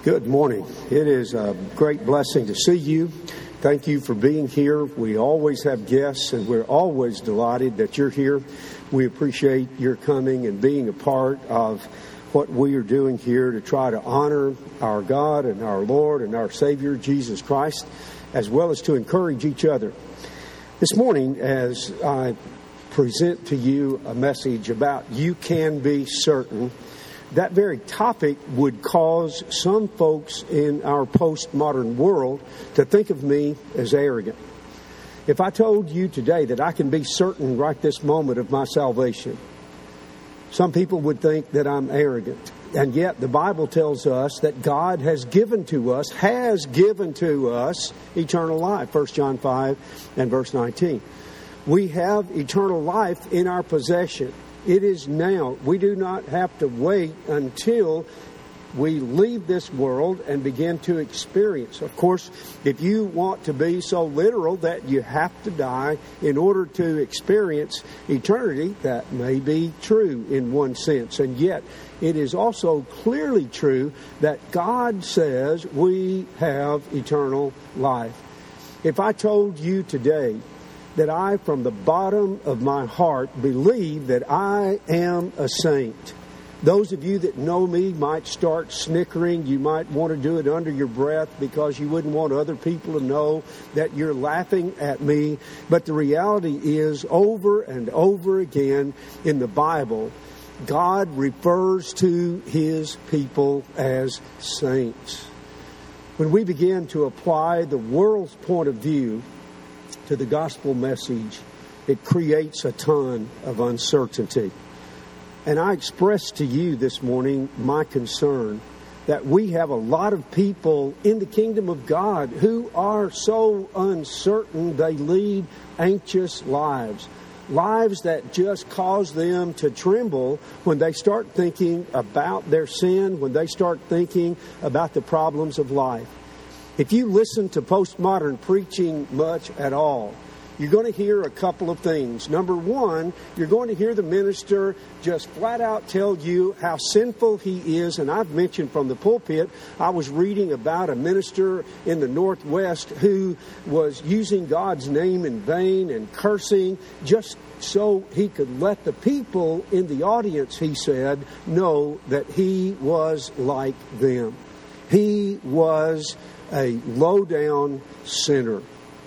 Good morning. It is a great blessing to see you. Thank you for being here. We always have guests, and we're always delighted that you're here. We appreciate your coming and being a part of what we are doing here to try to honor our God and our Lord and our Savior, Jesus Christ, as well as to encourage each other. This morning, as I present to you a message about you can be certain, that very topic would cause some folks in our postmodern world to think of me as arrogant. If I told you today that I can be certain right this moment of my salvation, some people would think that I'm arrogant. And yet the Bible tells us that God has given to us eternal life. 1 John 5 and verse 19. We have eternal life in our possession. It is now. We do not have to wait until we leave this world and begin to experience. Of course, if you want to be so literal that you have to die in order to experience eternity, that may be true in one sense. And yet, it is also clearly true that God says we have eternal life. If I told you today that I, from the bottom of my heart, believe that I am a saint. Those of you that know me might start snickering. You might want to do it under your breath because you wouldn't want other people to know that you're laughing at me. But the reality is, over and over again in the Bible, God refers to His people as saints. When we begin to apply the world's point of view to the gospel message, it creates a ton of uncertainty. And I express to you this morning my concern that we have a lot of people in the kingdom of God who are so uncertain they lead anxious lives. Lives that just cause them to tremble when they start thinking about their sin, when they start thinking about the problems of life. If you listen to postmodern preaching much at all, you're going to hear a couple of things. Number one, you're going to hear the minister just flat out tell you how sinful he is. And I've mentioned from the pulpit, I was reading about a minister in the Northwest who was using God's name in vain and cursing just so he could let the people in the audience, he said, know that he was like them. He was a low-down sinner.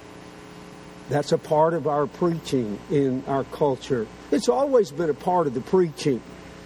That's a part of our preaching in our culture. It's always been a part of the preaching.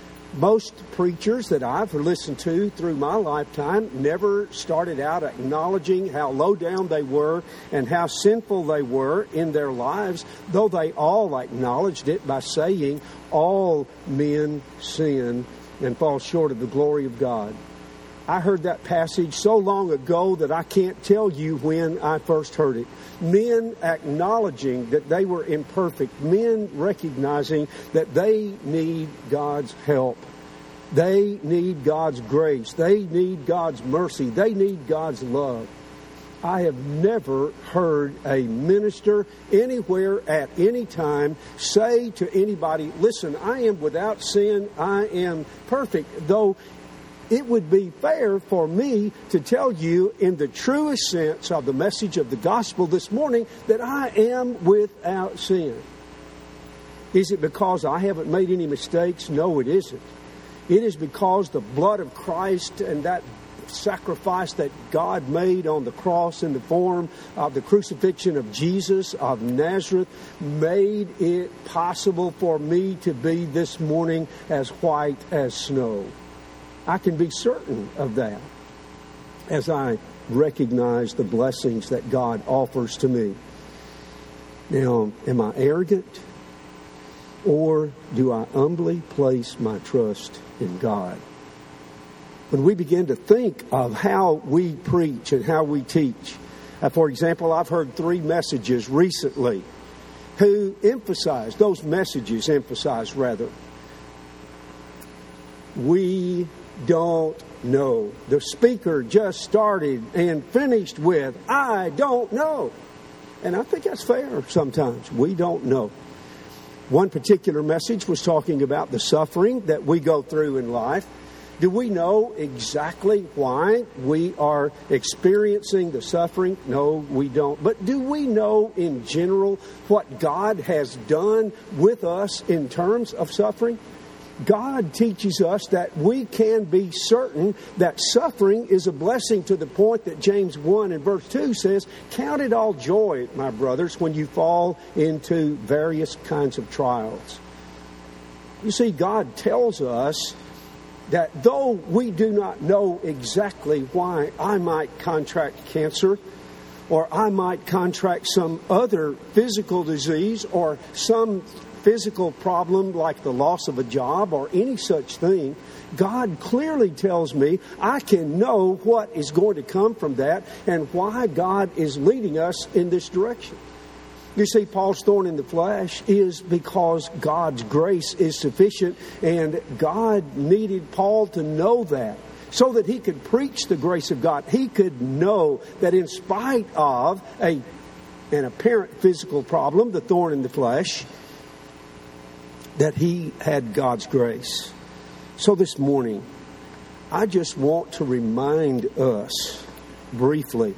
Most preachers that I've listened to through my lifetime never started out acknowledging how low down they were and how sinful they were in their lives, though they all acknowledged it by saying, all men sin and fall short of the glory of God. I heard that passage so long ago that I can't tell you when I first heard it. Men acknowledging that they were imperfect. Men recognizing that they need God's help. They need God's grace. They need God's mercy. They need God's love. I have never heard a minister anywhere at any time say to anybody, listen, I am without sin. I am perfect. Though it would be fair for me to tell you in the truest sense of the message of the gospel this morning that I am without sin. Is it because I haven't made any mistakes? No, it isn't. It is because the blood of Christ and that sacrifice that God made on the cross in the form of the crucifixion of Jesus of Nazareth made it possible for me to be this morning as white as snow. I can be certain of that as I recognize the blessings that God offers to me. Now, am I arrogant? Or do I humbly place my trust in God? When we begin to think of how we preach and how we teach, for example, I've heard 3 messages recently who emphasize, we don't know. The speaker just started and finished with, I don't know. And I think that's fair sometimes. We don't know. One particular message was talking about the suffering that we go through in life. Do we know exactly why we are experiencing the suffering? No, we don't. But do we know in general what God has done with us in terms of suffering? God teaches us that we can be certain that suffering is a blessing, to the point that James 1 and verse 2 says, "Count it all joy, my brothers, when you fall into various kinds of trials." You see, God tells us that though we do not know exactly why I might contract cancer, or I might contract some other physical disease, or some physical problem like the loss of a job or any such thing, God clearly tells me I can know what is going to come from that and why God is leading us in this direction. You see, Paul's thorn in the flesh is because God's grace is sufficient, and God needed Paul to know that so that he could preach the grace of God. He could know that in spite of an apparent physical problem, the thorn in the flesh, that he had God's grace. So this morning, I just want to remind us briefly,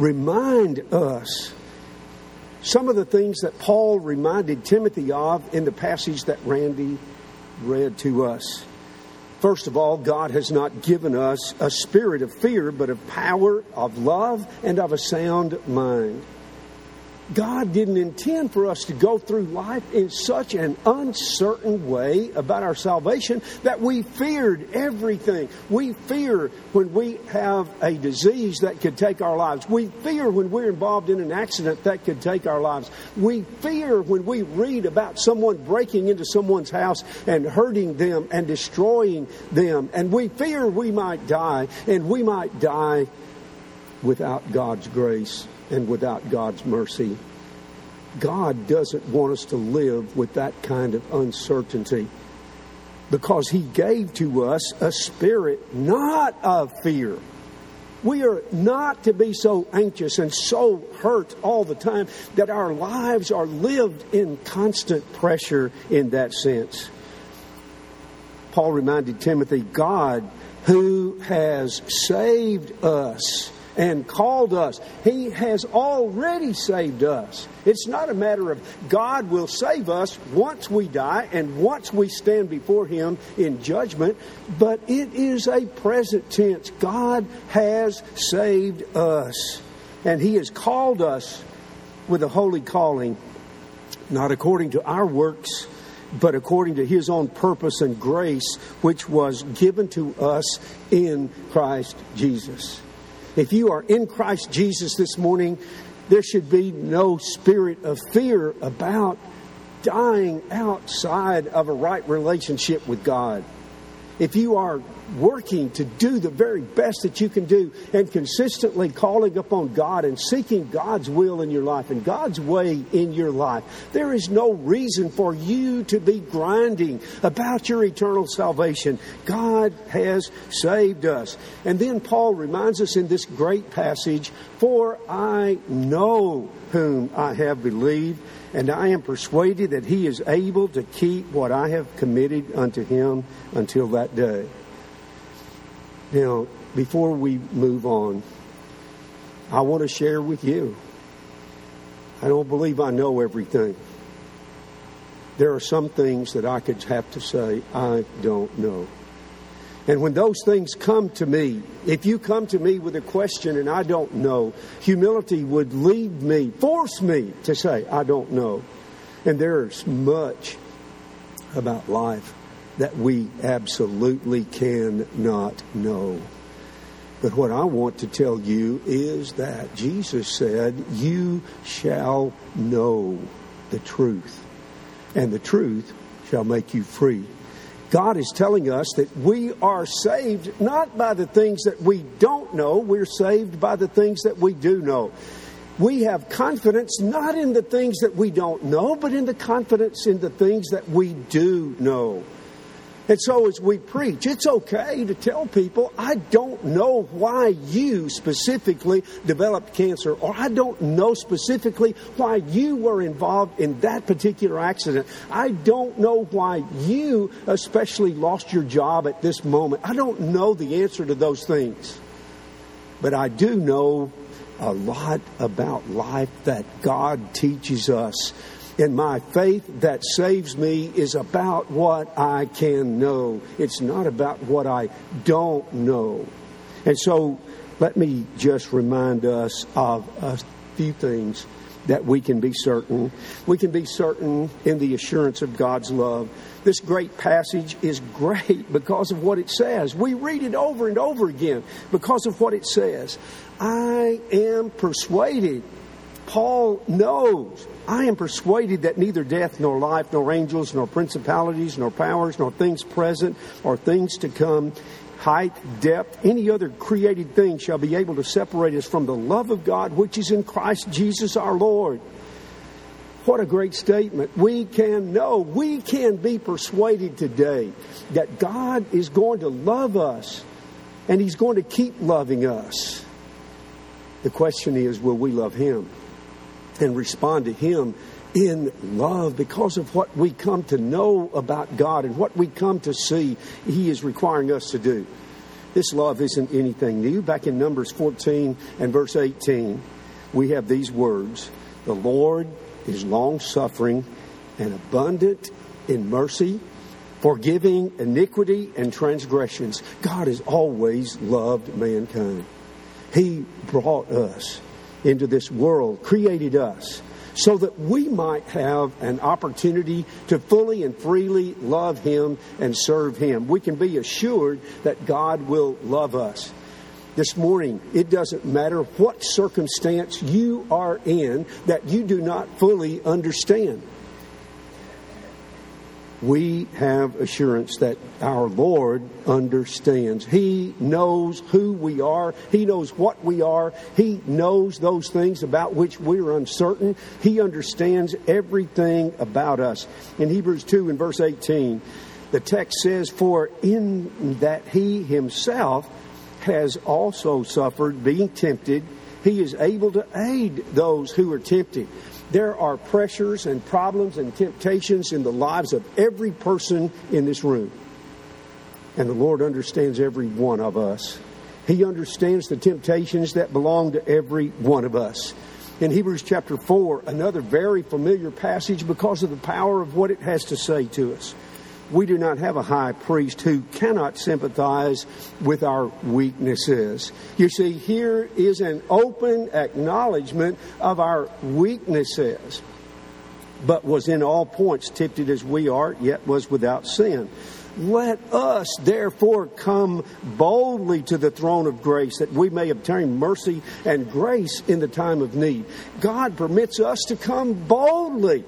some of the things that Paul reminded Timothy of in the passage that Randy read to us. First of all, God has not given us a spirit of fear, but of power, of love, and of a sound mind. God didn't intend for us to go through life in such an uncertain way about our salvation that we feared everything. We fear when we have a disease that could take our lives. We fear when we're involved in an accident that could take our lives. We fear when we read about someone breaking into someone's house and hurting them and destroying them. And we fear we might die, and we might die without God's grace and without God's mercy. God doesn't want us to live with that kind of uncertainty, because He gave to us a spirit not of fear. We are not to be so anxious and so hurt all the time that our lives are lived in constant pressure in that sense. Paul reminded Timothy, God, who has saved us and called us, He has already saved us. It's not a matter of God will save us once we die and once we stand before Him in judgment, but it is a present tense. God has saved us, and He has called us with a holy calling, not according to our works, but according to His own purpose and grace, which was given to us in Christ Jesus. If you are in Christ Jesus this morning, there should be no spirit of fear about dying outside of a right relationship with God. If you are working to do the very best that you can do and consistently calling upon God and seeking God's will in your life and God's way in your life, there is no reason for you to be grinding about your eternal salvation. God has saved us. And then Paul reminds us in this great passage, "For I know whom I have believed, and I am persuaded that He is able to keep what I have committed unto Him until that day." Now, before we move on, I want to share with you, I don't believe I know everything. There are some things that I could have to say, I don't know. And when those things come to me, if you come to me with a question and I don't know, humility would lead me, force me to say, I don't know. And there's much about life that we absolutely cannot know. But what I want to tell you is that Jesus said, you shall know the truth, and the truth shall make you free. God is telling us that we are saved not by the things that we don't know. We're saved by the things that we do know. We have confidence not in the things that we don't know, but in the confidence in the things that we do know. And so as we preach, it's okay to tell people, I don't know why you specifically developed cancer, or I don't know specifically why you were involved in that particular accident. I don't know why you especially lost your job at this moment. I don't know the answer to those things. But I do know a lot about life that God teaches us. And my faith that saves me is about what I can know. It's not about what I don't know. And so let me just remind us of a few things that we can be certain. We can be certain in the assurance of God's love. This great passage is great because of what it says. We read it over and over again because of what it says. I am persuaded. Paul knows. I am persuaded that neither death, nor life, nor angels, nor principalities, nor powers, nor things present, or things to come, height, depth, any other created thing shall be able to separate us from the love of God, which is in Christ Jesus our Lord. What a great statement. We can know, we can be persuaded today that God is going to love us, and He's going to keep loving us. The question is, will we love Him and respond to Him in love because of what we come to know about God and what we come to see He is requiring us to do? This love isn't anything new. Back in Numbers 14 and verse 18, we have these words: the Lord is long-suffering and abundant in mercy, forgiving iniquity and transgressions. God has always loved mankind. He brought us into this world, created us, so that we might have an opportunity to fully and freely love Him and serve Him. We can be assured that God will love us. This morning, it doesn't matter what circumstance you are in that you do not fully understand. We have assurance that our Lord understands. He knows who we are. He knows what we are. He knows those things about which we're uncertain. He understands everything about us. In Hebrews 2 and verse 18, the text says, for in that He Himself has also suffered, being tempted, He is able to aid those who are tempted. There are pressures and problems and temptations in the lives of every person in this room. And the Lord understands every one of us. He understands the temptations that belong to every one of us. In Hebrews chapter 4, another very familiar passage because of the power of what it has to say to us. We do not have a high priest who cannot sympathize with our weaknesses. You see, here is an open acknowledgement of our weaknesses, but was in all points tempted as we are, yet was without sin. Let us therefore come boldly to the throne of grace, that we may obtain mercy and grace in the time of need. God permits us to come boldly.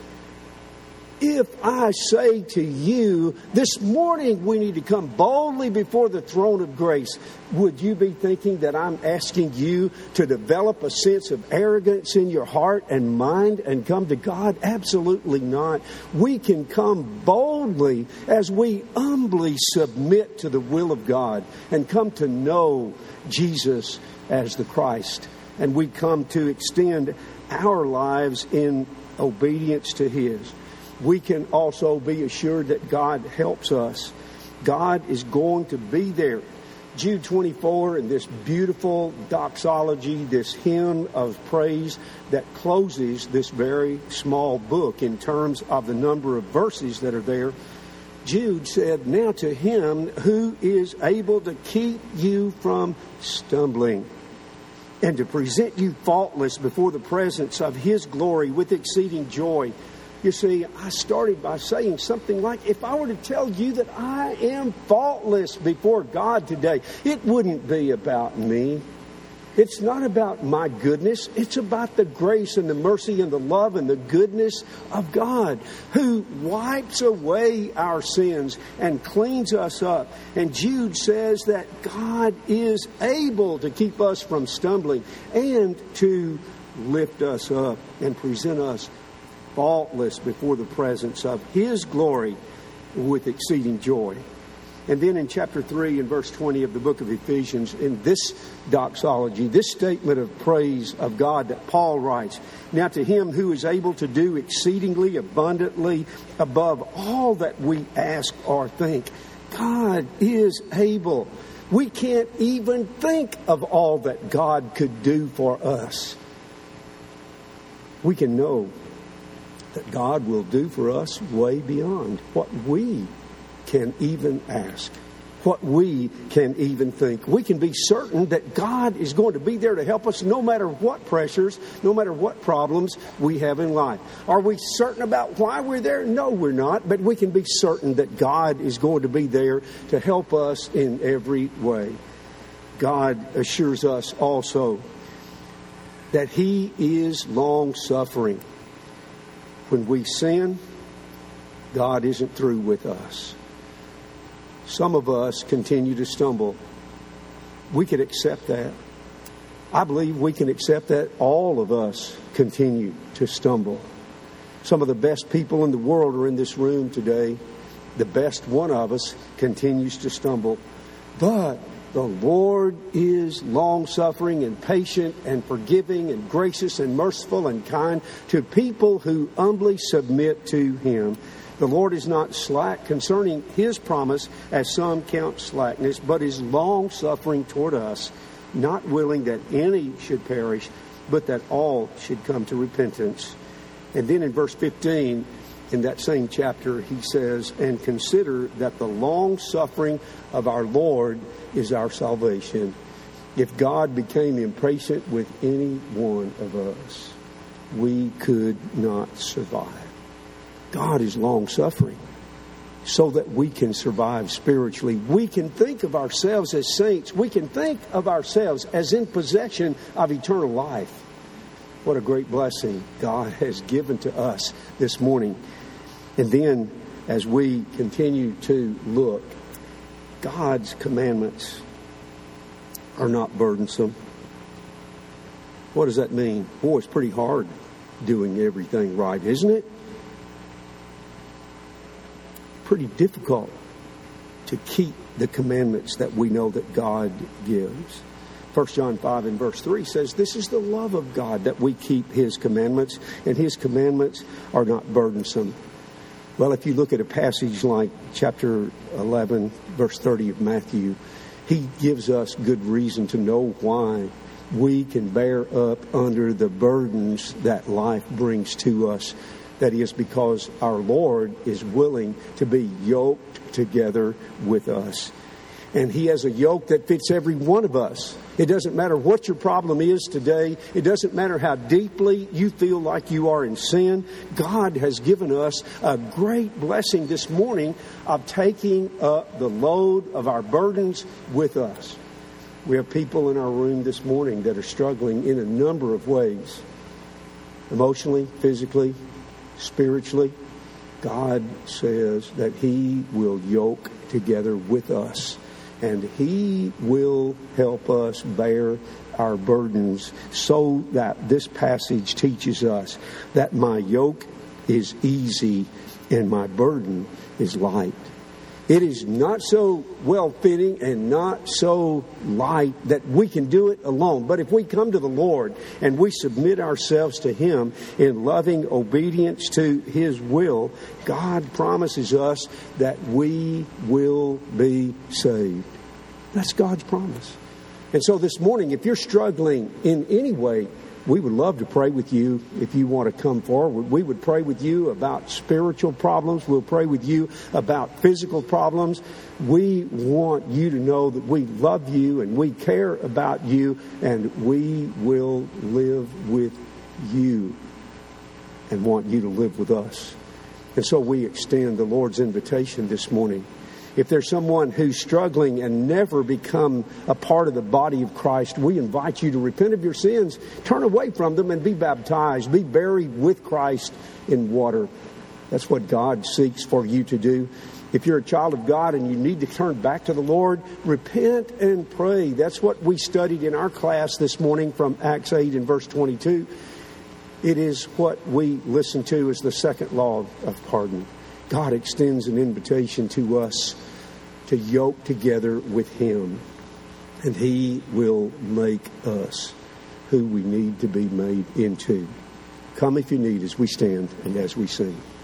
If I say to you, this morning we need to come boldly before the throne of grace, would you be thinking that I'm asking you to develop a sense of arrogance in your heart and mind and come to God? Absolutely not. We can come boldly as we humbly submit to the will of God and come to know Jesus as the Christ. And we come to extend our lives in obedience to His. We can also be assured that God helps us. God is going to be there. Jude 24 and this beautiful doxology, this hymn of praise that closes this very small book in terms of the number of verses that are there. Jude said, now to Him who is able to keep you from stumbling and to present you faultless before the presence of His glory with exceeding joy. You see, I started by saying something like, if I were to tell you that I am faultless before God today, it wouldn't be about me. It's not about my goodness. It's about the grace and the mercy and the love and the goodness of God, who wipes away our sins and cleans us up. And Jude says that God is able to keep us from stumbling and to lift us up and present us faultless before the presence of His glory with exceeding joy. And then in chapter 3 and verse 20 of the book of Ephesians, in this doxology, this statement of praise of God that Paul writes, "Now to him who is able to do exceedingly abundantly above all that we ask or think." God is able. We can't even think of all that God could do for us. We can know that God will do for us way beyond what we can even ask, what we can even think. We can be certain that God is going to be there to help us no matter what pressures, no matter what problems we have in life. Are we certain about why we're there? No, we're not. But we can be certain that God is going to be there to help us in every way. God assures us also that He is long-suffering. When we sin, God isn't through with us. Some of us continue to stumble. We can accept that. I believe we can accept that all of us continue to stumble. Some of the best people in the world are in this room today. The best one of us continues to stumble. But the Lord is long-suffering and patient and forgiving and gracious and merciful and kind to people who humbly submit to Him. The Lord is not slack concerning His promise, as some count slackness, but is long-suffering toward us, not willing that any should perish, but that all should come to repentance. And then in verse 15, in that same chapter, he says, "And consider that the long-suffering of our Lord is our salvation." If God became impatient with any one of us, we could not survive. God is long-suffering so that we can survive spiritually. We can think of ourselves as saints. We can think of ourselves as in possession of eternal life. What a great blessing God has given to us this morning. And then, as we continue to look, God's commandments are not burdensome. What does that mean? Boy, it's pretty hard doing everything right, isn't it? Pretty difficult to keep the commandments that we know that God gives. 1 John 5 and verse 3 says, "This is the love of God, that we keep His commandments, and His commandments are not burdensome." Well, if you look at a passage like chapter 11, verse 30 of Matthew, He gives us good reason to know why we can bear up under the burdens that life brings to us. That is because our Lord is willing to be yoked together with us. And He has a yoke that fits every one of us. It doesn't matter what your problem is today. It doesn't matter how deeply you feel like you are in sin. God has given us a great blessing this morning of taking up the load of our burdens with us. We have people in our room this morning that are struggling in a number of ways. Emotionally, physically, spiritually. God says that He will yoke together with us, and He will help us bear our burdens, so that this passage teaches us that my yoke is easy and my burden is light. It is not so well-fitting and not so light that we can do it alone. But if we come to the Lord and we submit ourselves to Him in loving obedience to His will, God promises us that we will be saved. That's God's promise. And so this morning, if you're struggling in any way, we would love to pray with you if you want to come forward. We would pray with you about spiritual problems. We'll pray with you about physical problems. We want you to know that we love you and we care about you, and we will live with you and want you to live with us. And so we extend the Lord's invitation this morning. If there's someone who's struggling and never become a part of the body of Christ, we invite you to repent of your sins, turn away from them, and be baptized. Be buried with Christ in water. That's what God seeks for you to do. If you're a child of God and you need to turn back to the Lord, repent and pray. That's what we studied in our class this morning from Acts 8 and verse 22. It is what we listen to as the second law of pardon. God extends an invitation to us to yoke together with Him, and He will make us who we need to be made into. Come if you need as we stand and as we sing.